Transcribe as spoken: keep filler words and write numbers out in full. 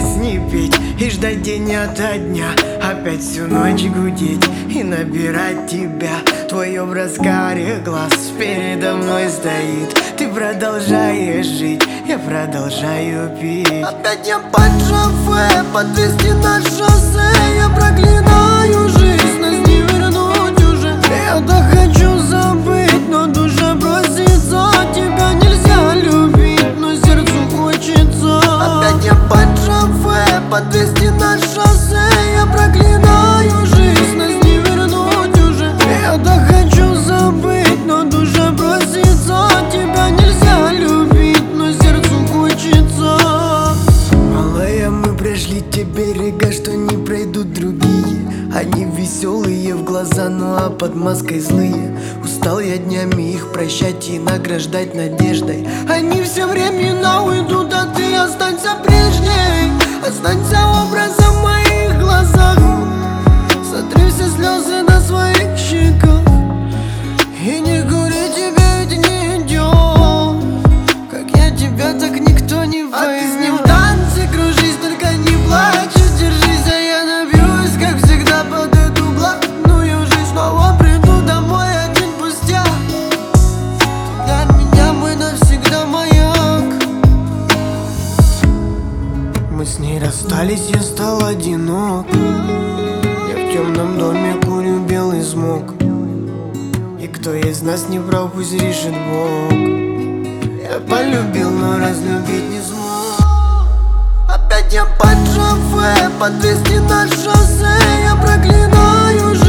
песни петь и ждать день ото дня. Опять всю ночь гудеть и набирать тебя. Твой образ карих глаз передо мной стоит. Ты продолжаешь жить, я продолжаю пить. Опять я под шофе, подвести на шоссе. Я проклинаю жизнь, нас не вернуть уже. Я так хочу забыть, но душа просится. Тебя нельзя любить, но сердцу хочется. Опять я под шофе, подвести на шоссе. Я проклинаю жизнь, нас не вернуть уже. Я так хочу забыть, но душа просится. Тебя нельзя любить, но сердцу хочется. Малая, мы прошли те берега, что не пройдут другие. Они веселые в глаза, ну а под маской злые. Устал я днями их прощать и награждать надеждой. Они все времена уйдут, а ты останься прежней. Останься образом в моих глазах. Сотри все слезы на своих щеках. И не говори, тебе ведь не идет. Как я тебя, так никто не поймет. А ты с ним в танце кружись, только не плачь. Держись, а я набьюсь, как всегда, под эту блатную жизнь. Снова приду домой один пустяк. Для меня мой навсегда маяк. Мы с ней расстались, я стал одинок. Я в темном доме курю белый смог. И кто из нас не прав, пусть решит Бог. Я полюбил, но разлюбить не смог. Опять я под шофе, подвести на шоссе. Я проклинаю жизнь.